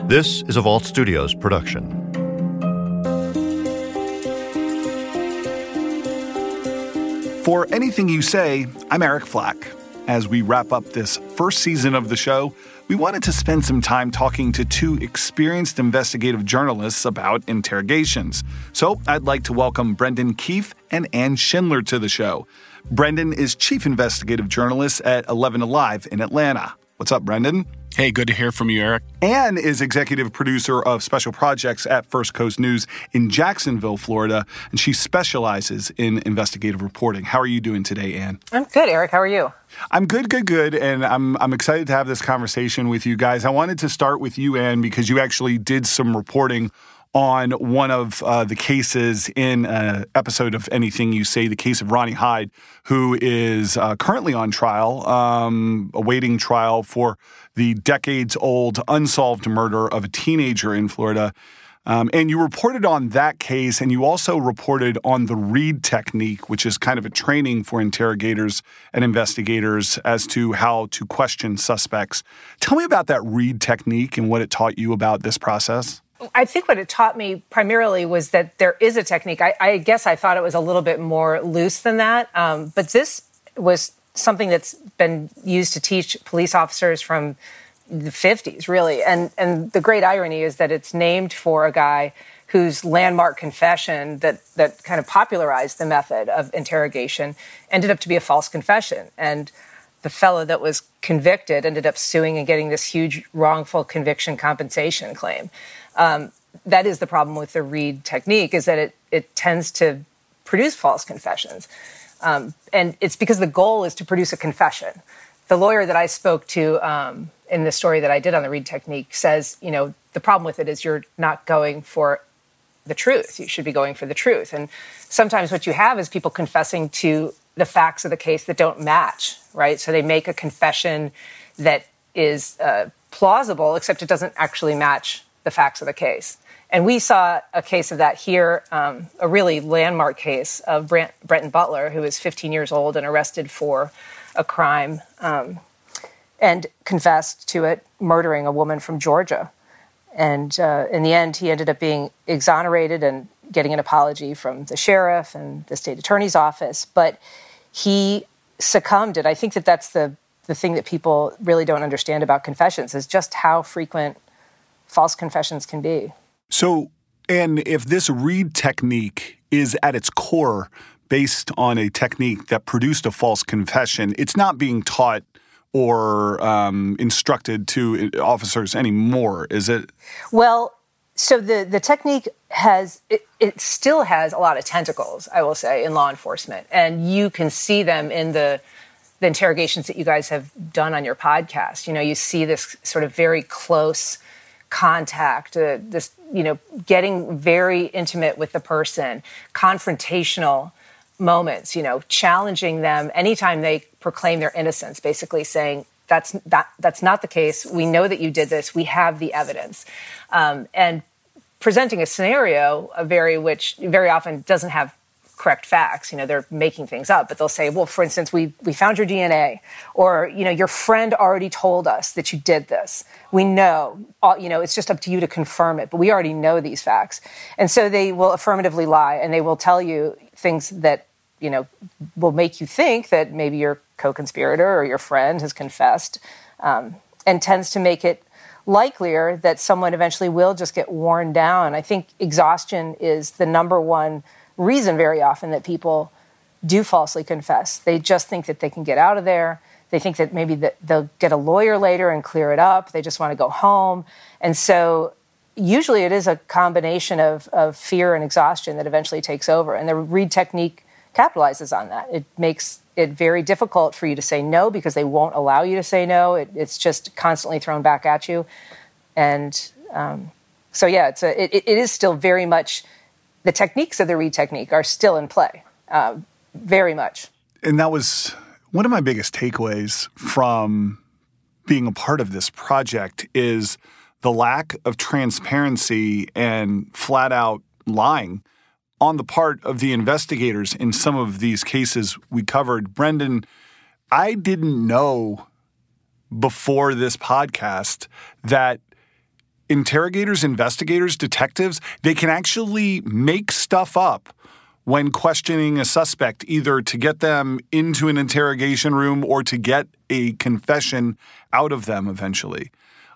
This is a Vault Studios production. For Anything You Say, I'm Eric Flack. As we wrap up this first season of the show, we wanted to spend some time talking to two experienced investigative journalists about interrogations. So I'd like to welcome Brendan Keefe and Ann Schindler to the show. Brendan is chief investigative journalist at 11 Alive in Atlanta. What's up, Brendan? Hey, good to hear from you, Eric. Ann is executive producer of special projects at First Coast News in Jacksonville, Florida, and she specializes in investigative reporting. How are you doing today, Ann? I'm good, Eric. How are you? I'm good, and I'm excited to have this conversation with you guys. I wanted to start with you, Ann, because you actually did some reporting on one of the cases in an episode of Anything You Say, the case of Ronnie Hyde, who is currently on trial, awaiting trial for the decades-old unsolved murder of a teenager in Florida. And you reported on that case, and you also reported on the Reid technique, which is kind of a training for interrogators and investigators as to how to question suspects. Tell me about that Reid technique and what it taught you about this process. I think what it taught me primarily was that there is a technique. I guess I thought it was a little bit more loose than that. But this was something that's been used to teach police officers from the 50s, really. And the great irony is that it's named for a guy whose landmark confession that kind of popularized the method of interrogation ended up to be a false confession. And the fellow that was convicted ended up suing and getting this huge wrongful conviction compensation claim. That is the problem with the Reid technique, is that it tends to produce false confessions. And it's because the goal is to produce a confession. The lawyer that I spoke to in the story that I did on the Reid technique says, the problem with it is you're not going for the truth. You should be going for the truth. And sometimes what you have is people confessing to the facts of the case that don't match, right? So they make a confession that is plausible, except it doesn't actually match the facts of the case. And we saw a case of that here, a really landmark case of Brenton Butler, who was 15 years old and arrested for a crime and confessed to it, murdering a woman from Georgia. And in the end, he ended up being exonerated and getting an apology from the sheriff and the state attorney's office. But he succumbed. And I think that's the thing that people really don't understand about confessions, is just how frequent false confessions can be. So, and if this Reid technique is at its core based on a technique that produced a false confession, it's not being taught or instructed to officers anymore, is it? Well, so the technique it still has a lot of tentacles, I will say, in law enforcement. And you can see them in the interrogations that you guys have done on your podcast. You see this sort of very close contact, this, getting very intimate with the person, confrontational moments, challenging them anytime they proclaim their innocence, basically saying, that's not the case. We know that you did this. We have the evidence. And presenting a scenario, which very often doesn't have correct facts. They're making things up, but they'll say, well, for instance, we found your DNA, or, your friend already told us that you did this. We know, it's just up to you to confirm it, but we already know these facts. And so they will affirmatively lie, and they will tell you things that, will make you think that maybe your co-conspirator or your friend has confessed, and tends to make it likelier that someone eventually will just get worn down. I think exhaustion is the number one reason very often that people do falsely confess. They just think that they can get out of there. They think that maybe they'll get a lawyer later and clear it up. They just want to go home. And so usually it is a combination of fear and exhaustion that eventually takes over. And the Reid technique capitalizes on that. It makes it very difficult for you to say no because they won't allow you to say no. It's just constantly thrown back at you. And it is still very much, the techniques of the Reid technique are still in play, very much. And that was one of my biggest takeaways from being a part of this project, is the lack of transparency and flat-out lying on the part of the investigators in some of these cases we covered. Brendan, I didn't know before this podcast that interrogators, investigators, detectives, they can actually make stuff up when questioning a suspect, either to get them into an interrogation room or to get a confession out of them eventually.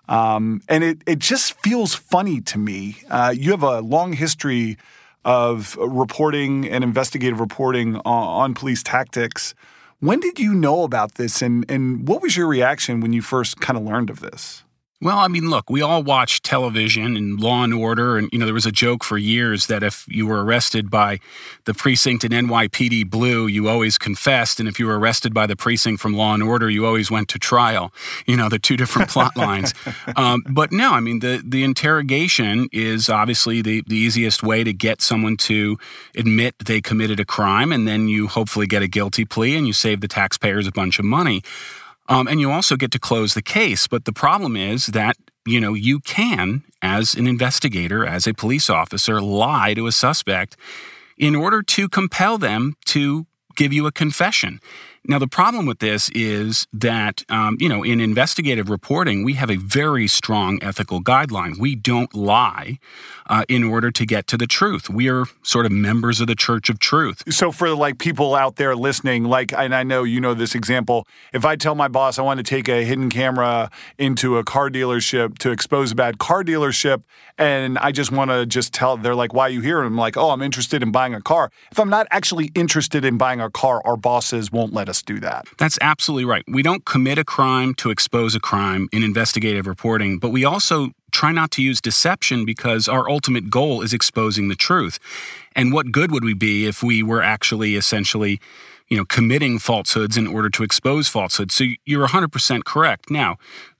And it just feels funny to me. You have a long history of reporting and investigative reporting on police tactics. When did you know about this, and what was your reaction when you first kind of learned of this? Well, I mean, look, we all watch television and Law and Order, and, there was a joke for years that if you were arrested by the precinct in NYPD Blue, you always confessed, and if you were arrested by the precinct from Law and Order, you always went to trial. The two different plot lines. But no, I mean, the interrogation is obviously the easiest way to get someone to admit they committed a crime, and then you hopefully get a guilty plea and you save the taxpayers a bunch of money. And you also get to close the case. But the problem is that, you can, as an investigator, as a police officer, lie to a suspect in order to compel them to give you a confession. Now, the problem with this is that, in investigative reporting, we have a very strong ethical guideline. We don't lie in order to get to the truth. We are sort of members of the Church of Truth. So for people out there listening, and I know you know this example, if I tell my boss I want to take a hidden camera into a car dealership to expose a bad car dealership, and I just want to tell, they're like, why are you here? And I'm like, oh, I'm interested in buying a car. If I'm not actually interested in buying a car, our bosses won't let us do that. That's absolutely right. We don't commit a crime to expose a crime in investigative reporting, but we also try not to use deception because our ultimate goal is exposing the truth. And what good would we be if we were actually essentially, committing falsehoods in order to expose falsehoods? So you're 100% correct. Now,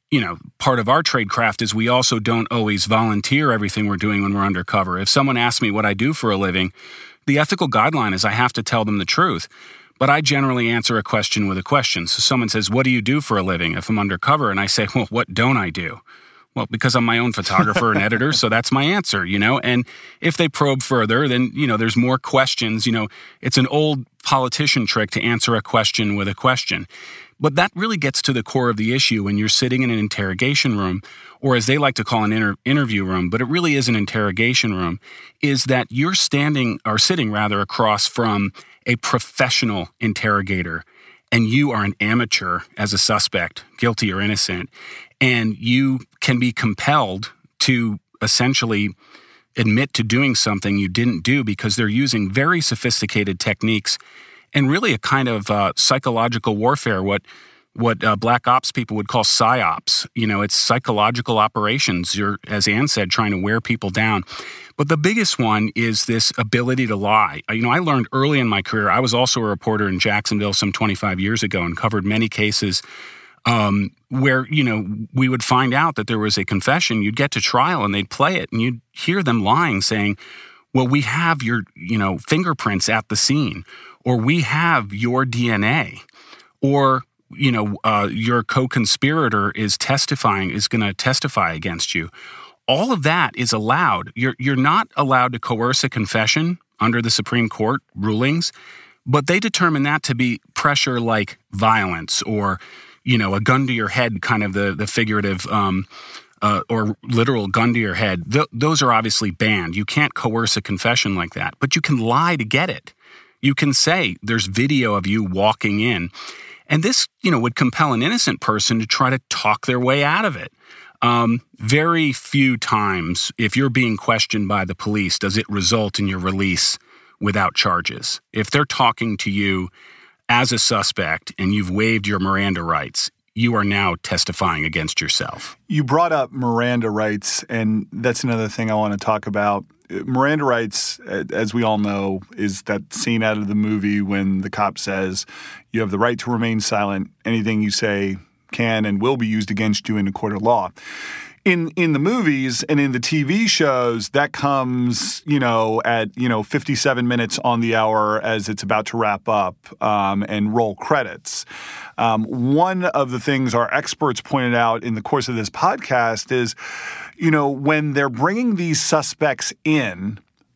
part of our trade craft is we also don't always volunteer everything we're doing when we're undercover. If someone asks me what I do for a living, the ethical guideline is I have to tell them the truth. But I generally answer a question with a question. So someone says, what do you do for a living if I'm undercover? And I say, well, what don't I do? Well, because I'm my own photographer and editor, so that's my answer, And if they probe further, then, there's more questions. It's an old politician trick to answer a question with a question. But that really gets to the core of the issue when you're sitting in an interrogation room, or as they like to call an interview room, but it really is an interrogation room, is that you're sitting across from a professional interrogator, and you are an amateur as a suspect, guilty or innocent, and you can be compelled to essentially admit to doing something you didn't do because they're using very sophisticated techniques and really a kind of psychological warfare, what black ops people would call psyops. It's psychological operations. You're, as Ann said, trying to wear people down. But the biggest one is this ability to lie. I learned early in my career, I was also a reporter in Jacksonville some 25 years ago and covered many cases where, we would find out that there was a confession. You'd get to trial and they'd play it and you'd hear them lying, saying, well, we have your, fingerprints at the scene, or we have your DNA, or, your co-conspirator is going to testify against you. All of that is allowed. You're not allowed to coerce a confession under the Supreme Court rulings, but they determine that to be pressure like violence or, a gun to your head, kind of the figurative or literal gun to your head. Those are obviously banned. You can't coerce a confession like that, but you can lie to get it. You can say there's video of you walking in. And this, would compel an innocent person to try to talk their way out of it. Very few times, if you're being questioned by the police, does it result in your release without charges. If they're talking to you as a suspect and you've waived your Miranda rights, you are now testifying against yourself. You brought up Miranda rights, and that's another thing I want to talk about. Miranda rights, as we all know, is that scene out of the movie when the cop says, you have the right to remain silent. Anything you say can and will be used against you in a court of law. In the movies and in the TV shows, that comes, at 57 minutes on the hour as it's about to wrap up and roll credits. One of the things our experts pointed out in the course of this podcast is, when they're bringing these suspects in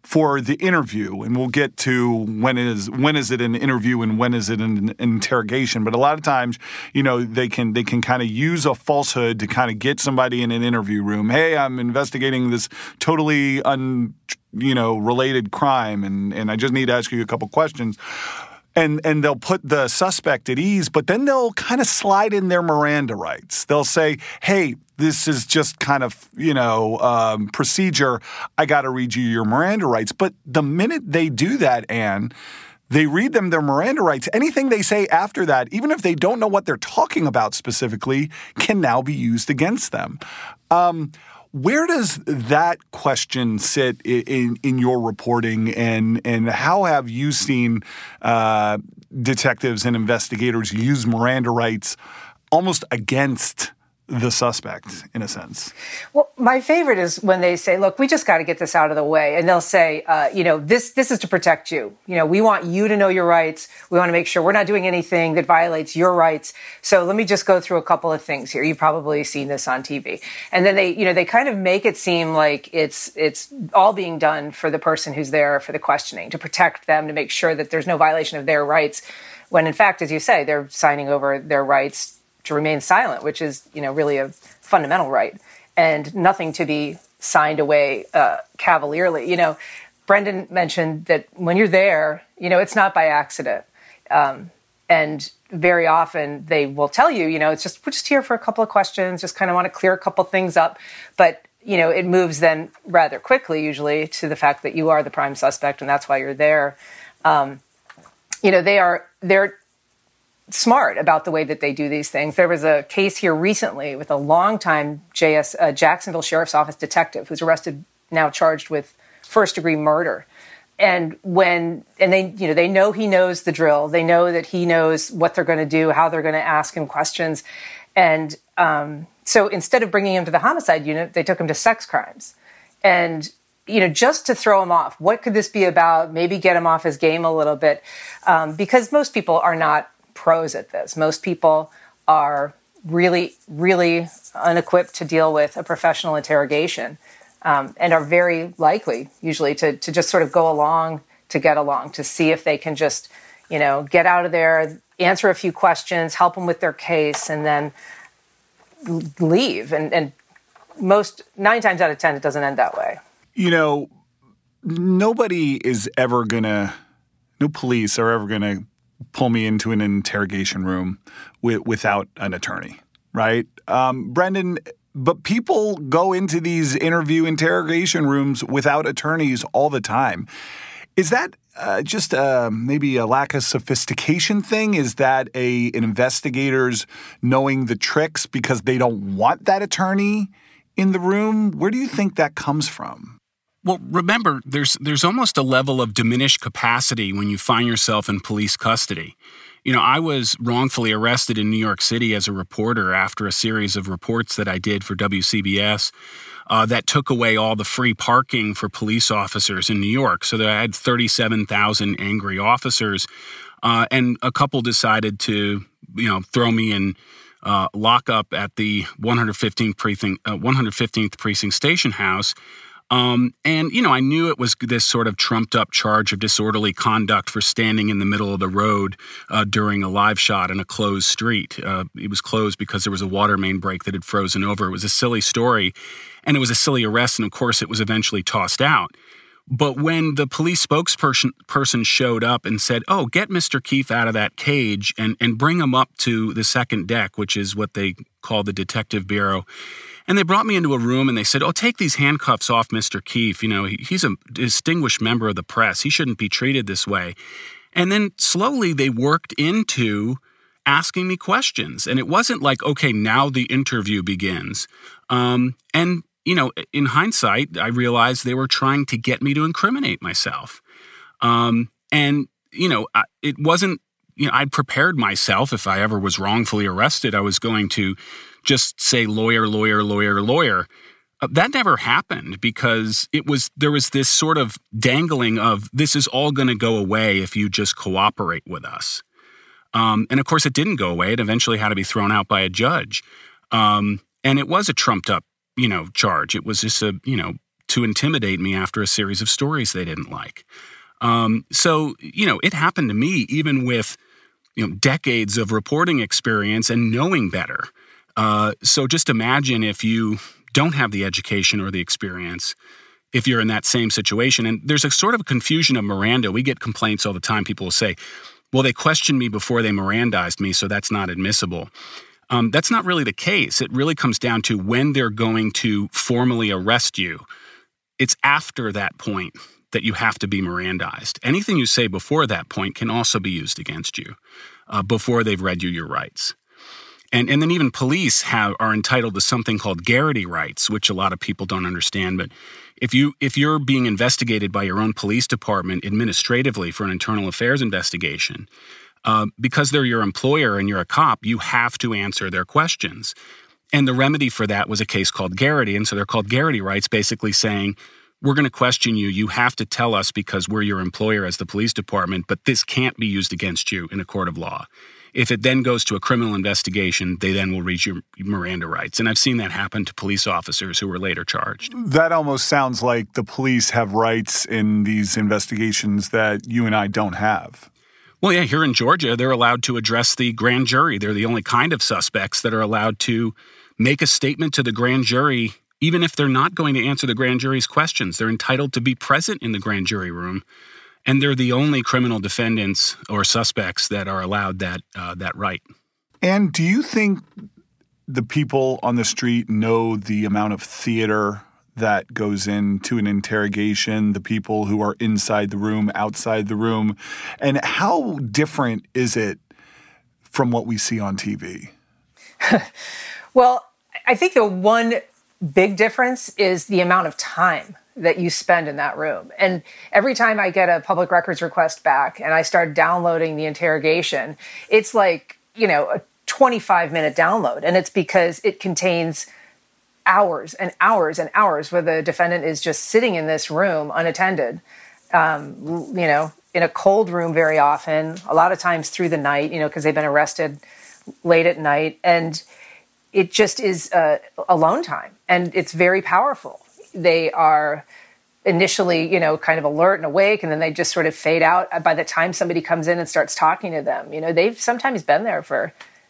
for the interview, and we'll get to when is it an interview and when is it an interrogation. But a lot of times, they can kind of use a falsehood to kind of get somebody in an interview room. Hey, I'm investigating this totally related crime, and I just need to ask you a couple questions. And they'll put the suspect at ease, but then they'll kind of slide in their Miranda rights. They'll say, hey, this is just kind of, procedure. I got to read you your Miranda rights. But the minute they do that, Ann, they read them their Miranda rights. Anything they say after that, even if they don't know what they're talking about specifically, can now be used against them. Where does that question sit in your reporting, and how have you seen detectives and investigators use Miranda rights almost against the suspect, in a sense? Well, my favorite is when they say, look, we just got to get this out of the way. And they'll say, this is to protect you. We want you to know your rights. We want to make sure we're not doing anything that violates your rights. So let me just go through a couple of things here. You've probably seen this on TV. And then they kind of make it seem like it's all being done for the person who's there for the questioning, to protect them, to make sure that there's no violation of their rights. When in fact, as you say, they're signing over their rights to remain silent, which is, really a fundamental right, and nothing to be signed away cavalierly. Brendan mentioned that when you're there, it's not by accident. And very often they will tell you, we're just here for a couple of questions, just kind of want to clear a couple things up. But, it moves then rather quickly, usually, to the fact that you are the prime suspect, and that's why you're there. They're smart about the way that they do these things. There was a case here recently with a longtime Jacksonville Sheriff's Office detective who's arrested, now charged with first-degree murder. And they know he knows the drill. They know that he knows what they're going to do, how they're going to ask him questions. And so instead of bringing him to the homicide unit, they took him to sex crimes. And just to throw him off, what could this be about? Maybe get him off his game a little bit, because most people are not pros at this. Most people are really, really unequipped to deal with a professional interrogation, and are very likely, usually, to just sort of go along to get along, to see if they can just, get out of there, answer a few questions, help them with their case, and then leave. And 9 times out of 10, it doesn't end that way. Nobody is ever no police are ever gonna pull me into an interrogation room without an attorney, right? Brendan, but people go into these interrogation rooms without attorneys all the time. Is that just maybe a lack of sophistication thing? Is that an investigator's knowing the tricks because they don't want that attorney in the room? Where do you think that comes from? Well, remember, there's almost a level of diminished capacity when you find yourself in police custody. I was wrongfully arrested in New York City as a reporter after a series of reports that I did for WCBS that took away all the free parking for police officers in New York. So that I had 37,000 angry officers, and a couple decided to, throw me in lockup at the 115th Precinct Station House. And, I knew it was this sort of trumped up charge of disorderly conduct for standing in the middle of the road during a live shot in a closed street. It was closed because there was a water main break that had frozen over. It was a silly story, and it was a silly arrest, and of course it was eventually tossed out. But when the police spokesperson showed up and said, oh, get Mr. Keefe out of that cage and bring him up to the second deck, which is what they call the detective bureau, and they brought me into a room and they said, oh, take these handcuffs off Mr. Keefe. He's a distinguished member of the press. He shouldn't be treated this way. And then slowly they worked into asking me questions. And it wasn't like, okay, now the interview begins. In hindsight, I realized they were trying to get me to incriminate myself. It wasn't, I'd prepared myself. If I ever was wrongfully arrested, I was going to just say lawyer, lawyer, lawyer, lawyer. That never happened because there was this sort of dangling of this is all going to go away if you just cooperate with us. And of course, it didn't go away. It eventually had to be thrown out by a judge. And it was a trumped up, charge. It was just to intimidate me after a series of stories they didn't like. So, it happened to me even with, decades of reporting experience and knowing better. So just imagine if you don't have the education or the experience, if you're in that same situation. And there's a sort of a confusion of Miranda. We get complaints all the time. People will say, well, they questioned me before they Mirandized me, so that's not admissible. That's not really the case. It really comes down to when they're going to formally arrest you. It's after that point that you have to be Mirandized. Anything you say before that point can also be used against you before they've read you your rights. And then even police are entitled to something called Garrity rights, which a lot of people don't understand. But if you're being investigated by your own police department administratively for an internal affairs investigation, because they're your employer and you're a cop, you have to answer their questions. And the remedy for that was a case called Garrity. And so they're called Garrity rights, basically saying, we're going to question you. You have to tell us because we're your employer as the police department, but this can't be used against you in a court of law. If it then goes to a criminal investigation, they then will read your Miranda rights. And I've seen that happen to police officers who were later charged. That almost sounds like the police have rights in these investigations that you and I don't have. Well, yeah, here in Georgia, they're allowed to address the grand jury. They're the only kind of suspects that are allowed to make a statement to the grand jury, even if they're not going to answer the grand jury's questions. They're entitled to be present in the grand jury room. And they're the only criminal defendants or suspects that are allowed that right. And do you think the people on the street know the amount of theater that goes into an interrogation, the people who are inside the room, outside the room? And how different is it from what we see on TV? Well, I think the one big difference is the amount of time that you spend in that room. And every time I get a public records request back and I start downloading the interrogation, it's like, a 25-minute download. And it's because it contains hours and hours and hours where the defendant is just sitting in this room unattended, in a cold room very often, a lot of times through the night, because they've been arrested late at night. And it just is alone time. And it's very powerful. They are initially, kind of alert and awake, and then they just sort of fade out by the time somebody comes in and starts talking to them. They've sometimes been there for,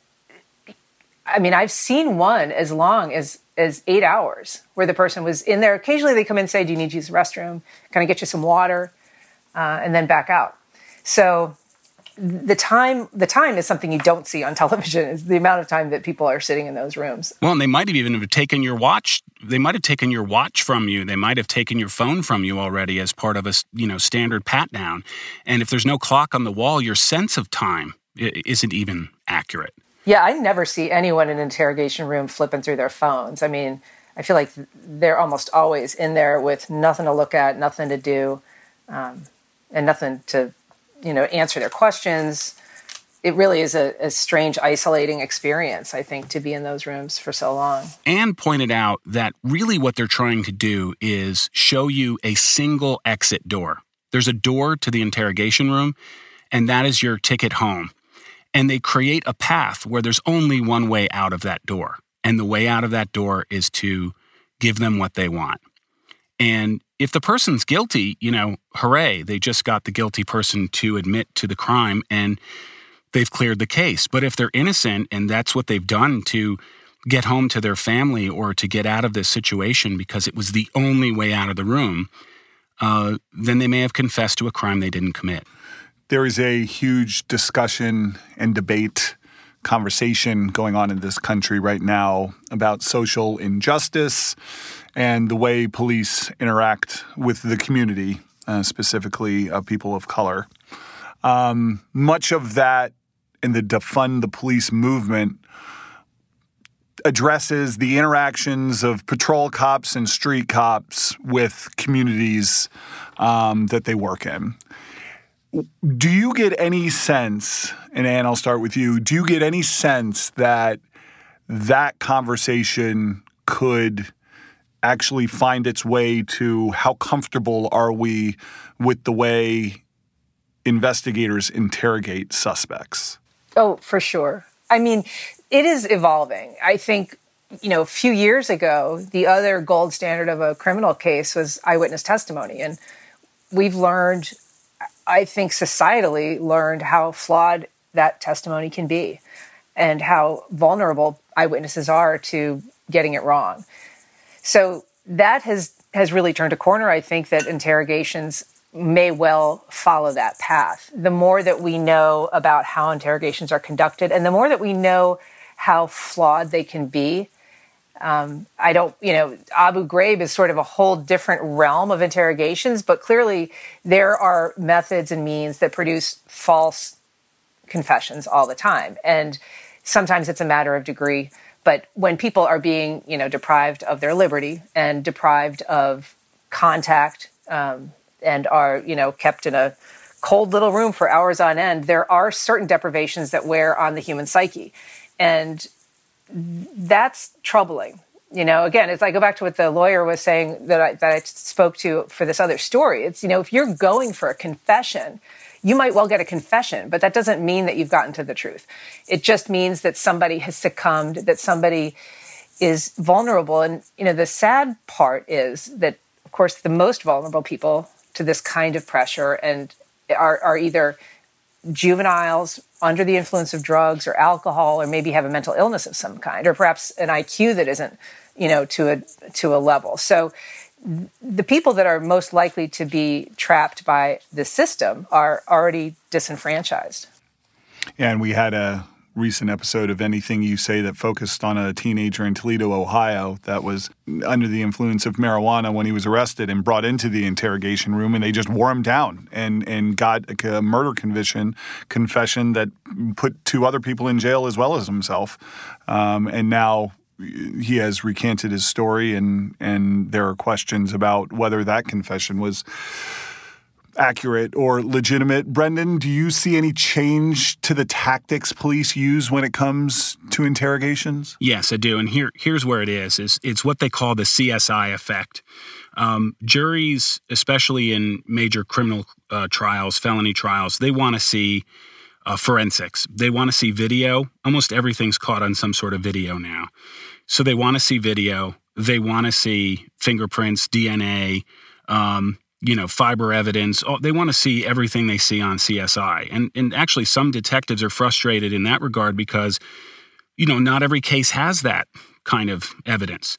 I've seen one as long as 8 hours where the person was in there. Occasionally they come in and say, do you need to use the restroom? Can I get you some water? And then back out. So the time is something you don't see on television, is the amount of time that people are sitting in those rooms. Well, and they might have even taken your watch. They might have taken your watch from you. They might have taken your phone from you already as part of a, standard pat down. And if there's no clock on the wall, your sense of time isn't even accurate. Yeah, I never see anyone in an interrogation room flipping through their phones. I feel like they're almost always in there with nothing to look at, nothing to do, and nothing to answer their questions. It really is a strange, isolating experience, I think, to be in those rooms for so long. Anne pointed out that really what they're trying to do is show you a single exit door. There's a door to the interrogation room, and that is your ticket home. And they create a path where there's only one way out of that door. And the way out of that door is to give them what they want. And if the person's guilty, hooray, they just got the guilty person to admit to the crime and they've cleared the case. But if they're innocent and that's what they've done to get home to their family or to get out of this situation because it was the only way out of the room, then they may have confessed to a crime they didn't commit. There is a huge discussion and debate, conversation going on in this country right now about social injustice and the way police interact with the community, specifically people of color. Much of that in the Defund the Police movement addresses the interactions of patrol cops and street cops with communities that they work in. Do you get any sense, and Anne, I'll start with you, do you get any sense that that conversation could actually find its way to how comfortable are we with the way investigators interrogate suspects? Oh, for sure. It is evolving. I think a few years ago, the other gold standard of a criminal case was eyewitness testimony. And we've learned, I think societally learned, how flawed that testimony can be and how vulnerable eyewitnesses are to getting it wrong. So that has really turned a corner. I think that interrogations may well follow that path. The more that we know about how interrogations are conducted and the more that we know how flawed they can be, Abu Ghraib is sort of a whole different realm of interrogations, but clearly there are methods and means that produce false confessions all the time. And sometimes it's a matter of degree. But when people are being, deprived of their liberty and deprived of contact, and are, kept in a cold little room for hours on end, there are certain deprivations that wear on the human psyche. And that's troubling. Again, it's I go back to what the lawyer was saying that I spoke to for this other story. It's, if you're going for a confession, you might well get a confession, but that doesn't mean that you've gotten to the truth. It just means that somebody has succumbed, that somebody is vulnerable. And, the sad part is that, of course, the most vulnerable people to this kind of pressure and are either juveniles under the influence of drugs or alcohol, or maybe have a mental illness of some kind, or perhaps an IQ that isn't, to a level. So the people that are most likely to be trapped by the system are already disenfranchised. Yeah, and we had a recent episode of Anything You Say that focused on a teenager in Toledo, Ohio, that was under the influence of marijuana when he was arrested and brought into the interrogation room, and they just wore him down and got a murder confession that put 2 other people in jail as well as himself. And now he has recanted his story, and there are questions about whether that confession was accurate or legitimate. Brendan, do you see any change to the tactics police use when it comes to interrogations? Yes, I do. And here's where it is it's what they call the CSI effect. Juries, especially in major criminal trials, felony trials, they want to see forensics. They want to see video. Almost everything's caught on some sort of video now. So they want to see video. They want to see fingerprints, DNA, fiber evidence. They want to see everything they see on CSI. And actually, some detectives are frustrated in that regard because, not every case has that kind of evidence.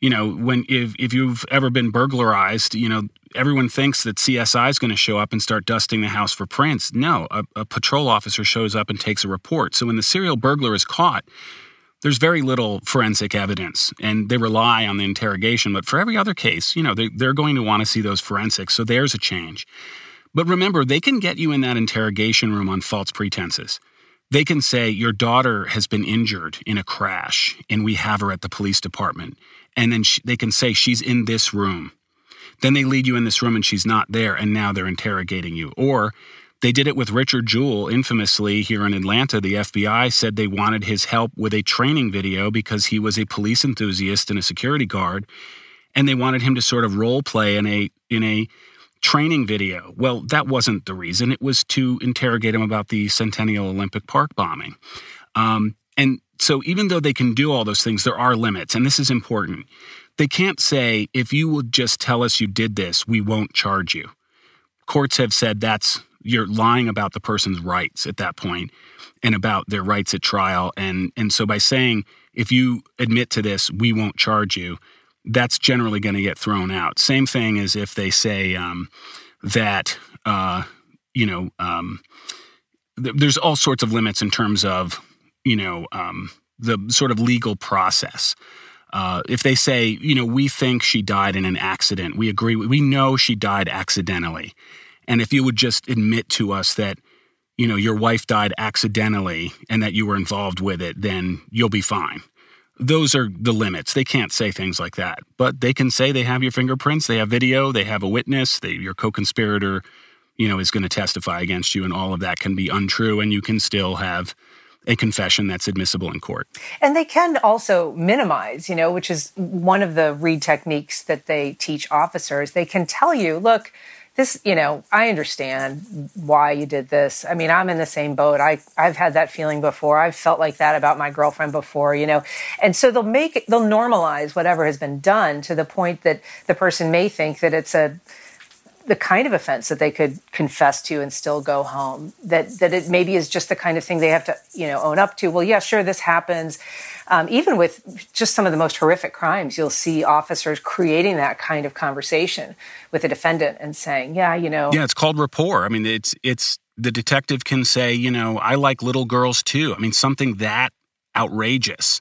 If you've ever been burglarized, everyone thinks that CSI is going to show up and start dusting the house for prints. No, a patrol officer shows up and takes a report. So when the serial burglar is caught, there's very little forensic evidence, and they rely on the interrogation. But for every other case, they're going to want to see those forensics. So there's a change. But remember, they can get you in that interrogation room on false pretenses. They can say, your daughter has been injured in a crash, and we have her at the police department. And then they can say, she's in this room. Then they lead you in this room, and she's not there, and now they're interrogating you. Or they did it with Richard Jewell, infamously, here in Atlanta. The FBI said they wanted his help with a training video because he was a police enthusiast and a security guard, and they wanted him to sort of role play in a training video. Well, that wasn't the reason. It was to interrogate him about the Centennial Olympic Park bombing. And so even though they can do all those things, there are limits, and this is important. They can't say, if you would just tell us you did this, we won't charge you. Courts have said you're lying about the person's rights at that point and about their rights at trial. And so by saying, if you admit to this, we won't charge you, that's generally going to get thrown out. Same thing as if they say that, there's all sorts of limits in terms of, the sort of legal process. If they say, we think she died in an accident, we agree, we know she died accidentally. And if you would just admit to us that, your wife died accidentally and that you were involved with it, then you'll be fine. Those are the limits. They can't say things like that. But they can say they have your fingerprints, they have video, they have a witness, your co-conspirator, is going to testify against you, and all of that can be untrue, and you can still have a confession that's admissible in court. And they can also minimize, which is one of the Reid techniques that they teach officers. They can tell you, look, this, I understand why you did this. I mean, I'm in the same boat. I've had that feeling before. I've felt like that about my girlfriend before, And so they'll normalize whatever has been done to the point that the person may think that it's the kind of offense that they could confess to and still go home, that it maybe is just the kind of thing they have to, own up to. Well, yeah, sure, this happens. Even with just some of the most horrific crimes, you'll see officers creating that kind of conversation with the defendant and saying, Yeah, it's called rapport. I mean, it's the detective can say, I like little girls too. I mean, something that outrageous.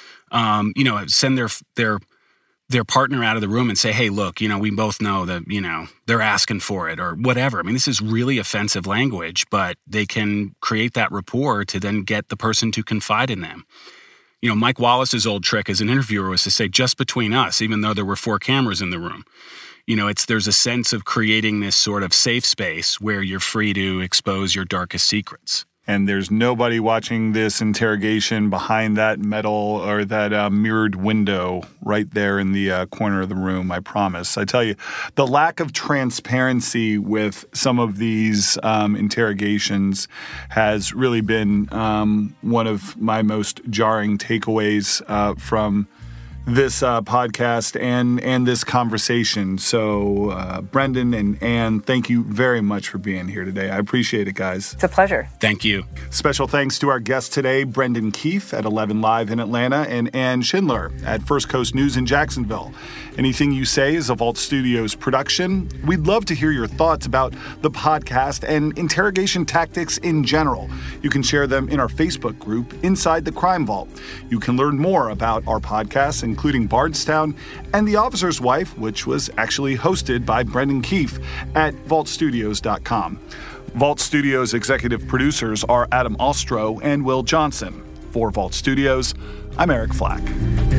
Send their partner out of the room and say, hey, look, we both know that, they're asking for it or whatever. I mean, this is really offensive language, but they can create that rapport to then get the person to confide in them. Mike Wallace's old trick as an interviewer was to say, just between us, even though there were 4 cameras in the room. There's a sense of creating this sort of safe space where you're free to expose your darkest secrets. And there's nobody watching this interrogation behind that metal or that mirrored window right there in the corner of the room, I promise. I tell you, the lack of transparency with some of these interrogations has really been one of my most jarring takeaways from this podcast and this conversation. So, Brendan and Ann, thank you very much for being here today. I appreciate it, guys. It's a pleasure. Thank you. Special thanks to our guests today, Brendan Keefe at 11 Live in Atlanta and Ann Schindler at First Coast News in Jacksonville. Anything You Say is a Vault Studios production. We'd love to hear your thoughts about the podcast and interrogation tactics in general. You can share them in our Facebook group, Inside the Crime Vault. You can learn more about our podcasts, including Bardstown and The Officer's Wife, which was actually hosted by Brendan Keefe at vaultstudios.com. Vault Studios executive producers are Adam Ostro and Will Johnson. For Vault Studios, I'm Eric Flack.